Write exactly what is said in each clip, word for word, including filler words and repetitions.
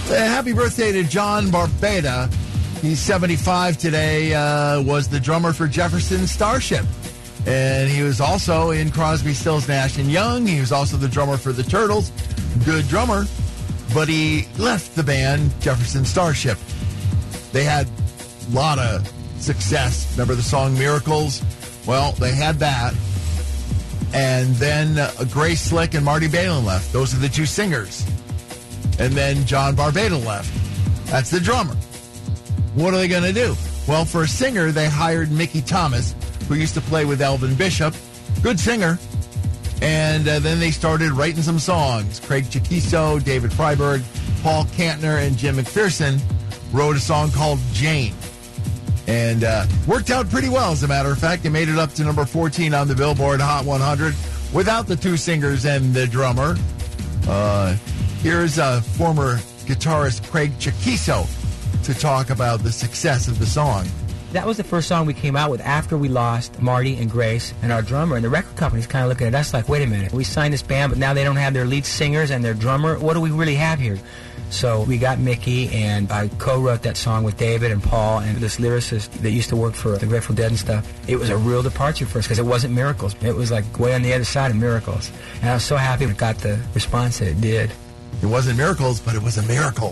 Happy birthday to John Barbada. He's seventy-five today, uh, was the drummer for Jefferson Starship. And he was also in Crosby, Stills, Nash and Young. He was also the drummer for the Turtles. Good drummer. But he left the band Jefferson Starship. They had a lot of success. Remember the song Miracles? Well, they had that. And then uh, Grace Slick and Marty Balin left. Those are the two singers. And then John Barbada left. That's the drummer. What are they going to do? Well, for a singer, they hired Mickey Thomas, who used to play with Elvin Bishop. Good singer. And uh, then they started writing some songs. Craig Chaquico, David Freiberg, Paul Kantner, and Jim McPherson wrote a song called Jane. And uh, worked out pretty well, as a matter of fact. They made it up to number fourteen on the Billboard Hot one hundred without the two singers and the drummer. Uh, here's uh, former guitarist Craig Chaquico to talk about the success of the song. That was the first song we came out with after we lost Marty and Grace and our drummer. And the record company's kind of looking at us like, wait a minute, we signed this band, but now they don't have their lead singers and their drummer. What do we really have here? So we got Mickey, and I co-wrote that song with David and Paul and this lyricist that used to work for the Grateful Dead and stuff. It was a real departure for us because it wasn't Miracles. It was like way on the other side of Miracles. And I was so happy it got the response that it did. It wasn't Miracles, but it was a miracle.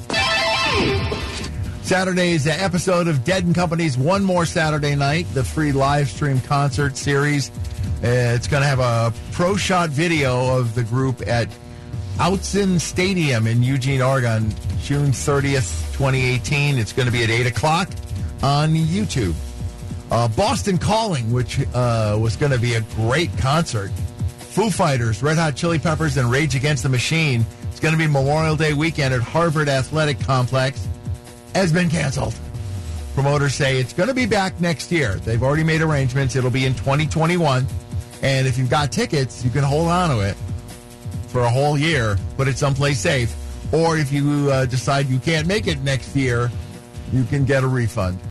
Saturday's episode of Dead and Company's One More Saturday Night, the free live stream concert series. Uh, it's going to have a pro shot video of the group at Outson Stadium in Eugene, Oregon, June thirtieth, twenty eighteen. It's going to be at eight o'clock on YouTube. Uh, Boston Calling, which uh, was going to be a great concert. Foo Fighters, Red Hot Chili Peppers, and Rage Against the Machine. It's going to be Memorial Day weekend at Harvard Athletic Complex. Has been canceled. Promoters say it's going to be back next year. They've already made arrangements. It'll be in twenty twenty-one. And if you've got tickets, you can hold on to it for a whole year, put it someplace safe. Or if you uh, decide you can't make it next year, you can get a refund.